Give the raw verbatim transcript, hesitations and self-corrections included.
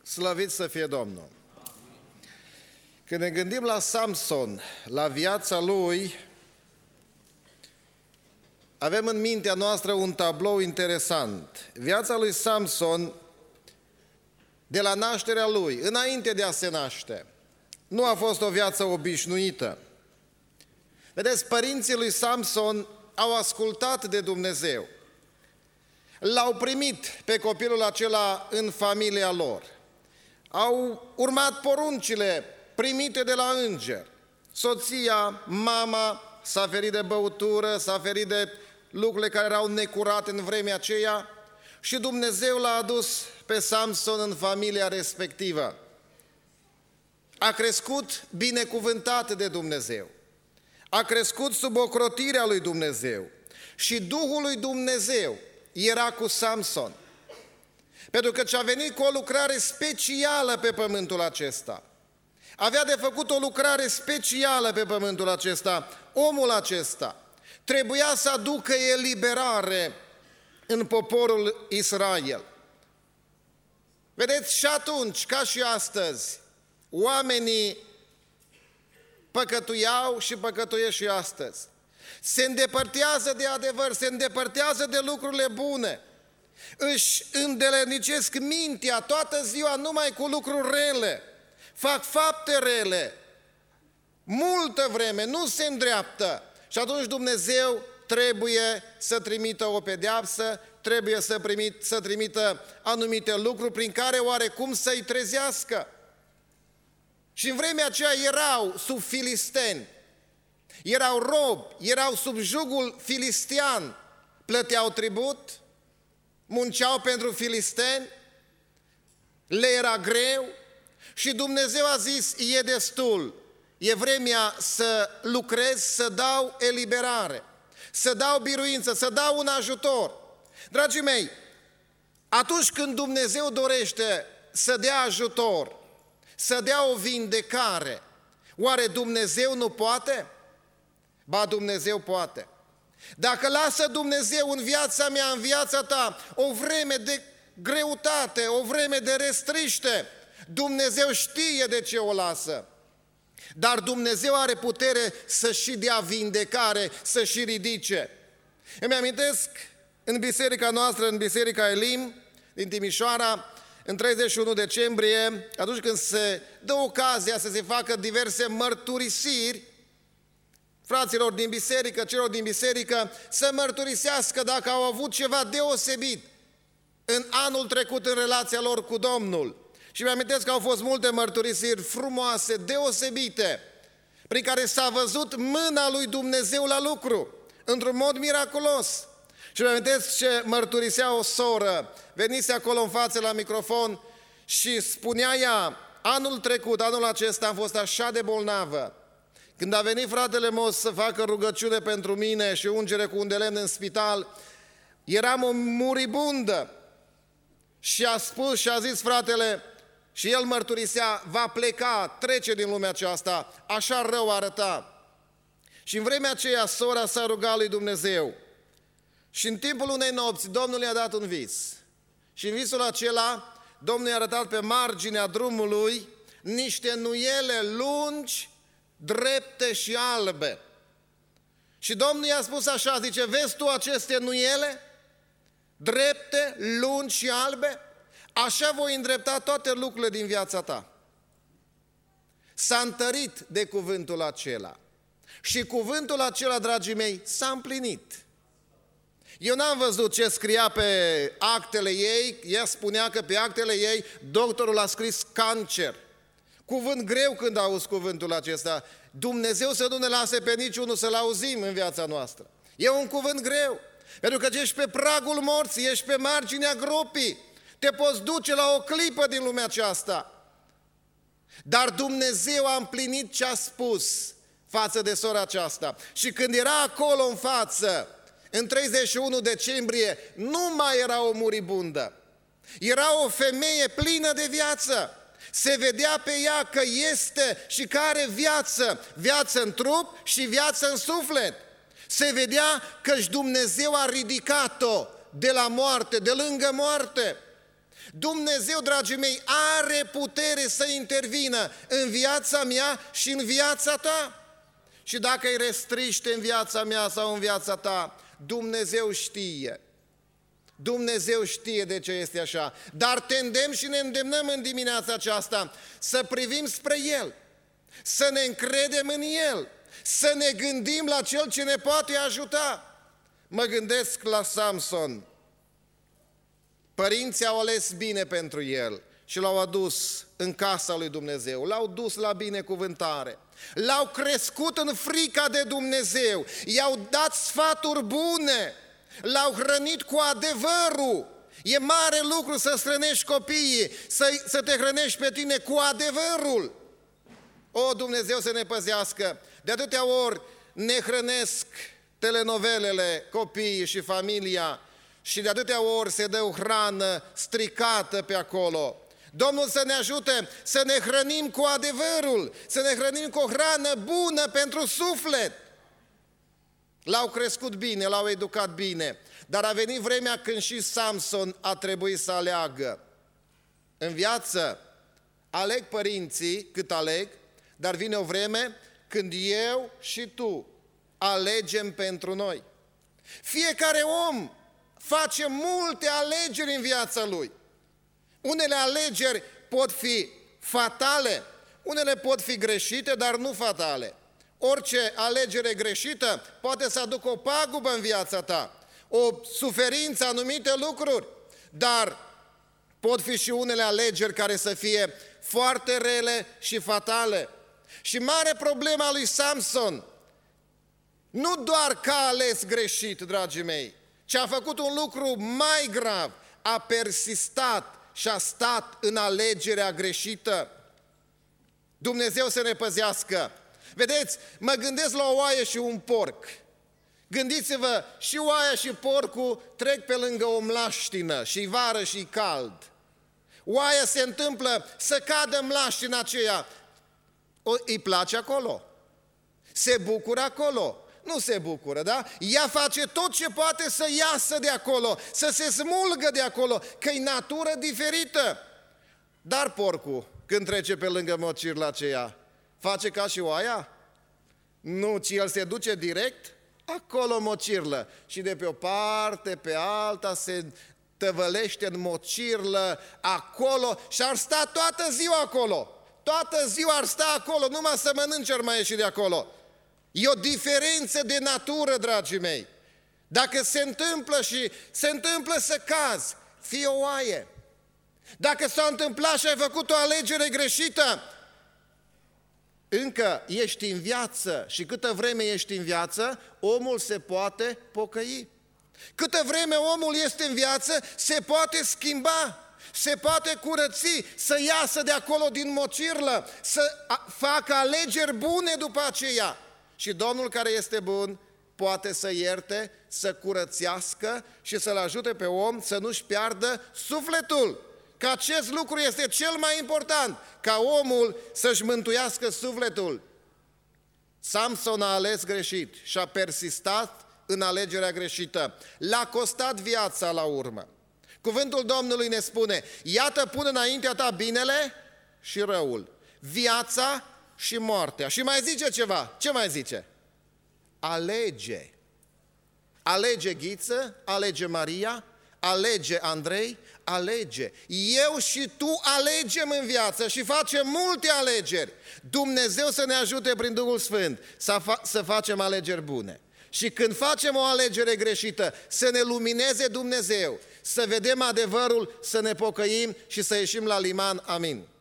Slăvit să fie Domnul! Când ne gândim la Samson, la viața lui, avem în mintea noastră un tablou interesant. Viața lui Samson, de la nașterea lui, înainte de a se naște, nu a fost o viață obișnuită. Vedeți, părinții lui Samson au ascultat de Dumnezeu. L-au primit pe copilul acela în familia lor. Au urmat poruncile primite de la înger. Soția, mama, s-a ferit de băutură, s-a ferit de lucrurile care erau necurate în vremea aceea și Dumnezeu l-a adus pe Samson în familia respectivă. A crescut binecuvântat de Dumnezeu. A crescut sub ocrotirea lui Dumnezeu. Și Duhul lui Dumnezeu era cu Samson. Pentru că ce-a venit cu o lucrare specială pe pământul acesta. Avea de făcut o lucrare specială pe pământul acesta. Omul acesta trebuia să aducă eliberare în poporul Israel. Vedeți, și atunci, ca și astăzi, oamenii păcătuiau și păcătuiesc și astăzi. Se îndepărtează de adevăr, se îndepărtează de lucrurile bune. Își îndeletnicesc mintea toată ziua numai cu lucruri rele. Fac fapte rele. Multă vreme nu se îndreaptă. Și atunci Dumnezeu trebuie să trimită o pedeapsă, trebuie să, primit, să trimită anumite lucruri prin care oarecum să-i trezească. Și în vremea aceea erau sub filisteni, erau robi, erau sub jugul filistean, plăteau tribut, munceau pentru filisteni, le era greu și Dumnezeu a zis, e destul, e vremea să lucrez, să dau eliberare, să dau biruință, să dau un ajutor. Dragii mei, atunci când Dumnezeu dorește să dea ajutor, să dea o vindecare, oare Dumnezeu nu poate? Ba, Dumnezeu poate. Dacă lasă Dumnezeu în viața mea, în viața ta, o vreme de greutate, o vreme de restriște, Dumnezeu știe de ce o lasă. Dar Dumnezeu are putere să și dea vindecare, să și ridice. Îmi amintesc în biserica noastră, în biserica Elim, din Timișoara, în treizeci și unu decembrie, atunci când se dă ocazia să se facă diverse mărturisiri, fraților din biserică, celor din biserică, să mărturisească dacă au avut ceva deosebit în anul trecut în relația lor cu Domnul. Și mi-amintesc că au fost multe mărturisiri frumoase, deosebite, prin care s-a văzut mâna lui Dumnezeu la lucru, într-un mod miraculos. Și mi-amintesc ce mărturisea o soră, venise acolo în față la microfon și spunea ea, anul trecut, anul acesta am fost așa de bolnavă. Când a venit fratele Mos să facă rugăciune pentru mine și ungere cu un de lemn în spital, eram o muribundă. Și a spus și a zis fratele, și el mărturisea, va pleca, trece din lumea aceasta, așa rău arăta. Și în vremea aceea sora s-a rugat lui Dumnezeu. Și în timpul unei nopți Domnul i-a dat un vis. Și în visul acela Domnul i-a arătat pe marginea drumului niște nuiele lungi, drepte și albe. Și Domnul i-a spus așa, zice, vezi tu aceste nuiele? Drepte, lungi și albe? Așa voi îndrepta toate lucrurile din viața ta. S-a întărit de cuvântul acela. Și cuvântul acela, dragii mei, s-a împlinit. Eu n-am văzut ce scria pe actele ei, ea spunea că pe actele ei doctorul a scris cancer. Cuvânt greu când auzi cuvântul acesta. Dumnezeu să nu ne lase pe niciunul să-l auzim în viața noastră. E un cuvânt greu, pentru că ești pe pragul morții, ești pe marginea gropii, te poți duce la o clipă din lumea aceasta. Dar Dumnezeu a împlinit ce a spus față de sora aceasta. Și când era acolo în față, în treizeci și unu decembrie, nu mai era o muribundă. Era o femeie plină de viață. Se vedea pe ea că este și că are viață, viață în trup și viață în suflet. Se vedea că-și Dumnezeu a ridicat-o de la moarte, de lângă moarte. Dumnezeu, dragii mei, are putere să intervină în viața mea și în viața ta. Și dacă îi restriște în viața mea sau în viața ta, Dumnezeu știe. Dumnezeu știe de ce este așa. Dar tendem și ne îndemnăm în dimineața aceasta să privim spre El, să ne încredem în El, să ne gândim la Cel ce ne poate ajuta. Mă gândesc la Samson. Părinții au ales bine pentru el și l-au adus în casa lui Dumnezeu, l-au dus la binecuvântare, l-au crescut în frica de Dumnezeu, i-au dat sfaturi bune, l-au hrănit cu adevărul. E mare lucru să hrănești copiii, să, să te hrănești pe tine cu adevărul. O, Dumnezeu să ne păzească! De atâtea ori ne hrănesc telenovelele, copiii și familia, și de atâtea ori se dă o hrană stricată pe acolo. Domnul să ne ajute să ne hrănim cu adevărul, să ne hrănim cu o hrană bună pentru suflet. L-au crescut bine, l-au educat bine, dar a venit vremea când și Samson a trebuit să aleagă. În viață aleg părinții cât aleg, dar vine o vreme când eu și tu alegem pentru noi. Fiecare om face multe alegeri în viața lui. Unele alegeri pot fi fatale, unele pot fi greșite, dar nu fatale. Orice alegere greșită poate să aducă o pagubă în viața ta, o suferință, anumite lucruri, dar pot fi și unele alegeri care să fie foarte rele și fatale. Și mare problema lui Samson, nu doar că a ales greșit, dragii mei, ci a făcut un lucru mai grav, a persistat și a stat în alegerea greșită. Dumnezeu să ne păzească. Vedeți, mă gândesc la o oaie și un porc. Gândiți-vă, și oaia și porcul trec pe lângă o mlaștină, și vară și cald. Oaia se întâmplă să cadă mlaștina aceea. O, îi place acolo. Se bucură acolo. Nu se bucură, da? Ea face tot ce poate să iasă de acolo, să se smulgă de acolo, că-i natură diferită. Dar porcul, când trece pe lângă mocirla aceea, face ca și oaia? Nu, ci el se duce direct acolo mocirlă și de pe o parte pe alta se tăvălește în mocirlă acolo și ar sta toată ziua acolo. Toată ziua ar sta acolo, numai să mănânce ar mai ieși de acolo. E o diferență de natură, dragii mei. Dacă se întâmplă și se întâmplă să cazi, fii o oaie. Dacă s-a întâmplat și ai făcut o alegere greșită, încă ești în viață și câtă vreme ești în viață, omul se poate pocăi. Câtă vreme omul este în viață, se poate schimba, se poate curăți, să iasă de acolo din mocirlă, să facă alegeri bune după aceea. Și Domnul care este bun poate să ierte, să curățească și să-l ajute pe om să nu-și piardă sufletul. Că acest lucru este cel mai important, ca omul să-și mântuiască sufletul. Samson a ales greșit și a persistat în alegerea greșită. L-a costat viața la urmă. Cuvântul Domnului ne spune, iată pun înaintea ta binele și răul, viața și moartea. Și mai zice ceva. Ce mai zice? Alege. Alege Ghiță, alege Maria, alege Andrei, alege. Eu și tu alegem în viață și facem multe alegeri. Dumnezeu să ne ajute prin Duhul Sfânt să, fa- să facem alegeri bune. Și când facem o alegere greșită, să ne lumineze Dumnezeu, să vedem adevărul, să ne pocăim și să ieșim la liman. Amin.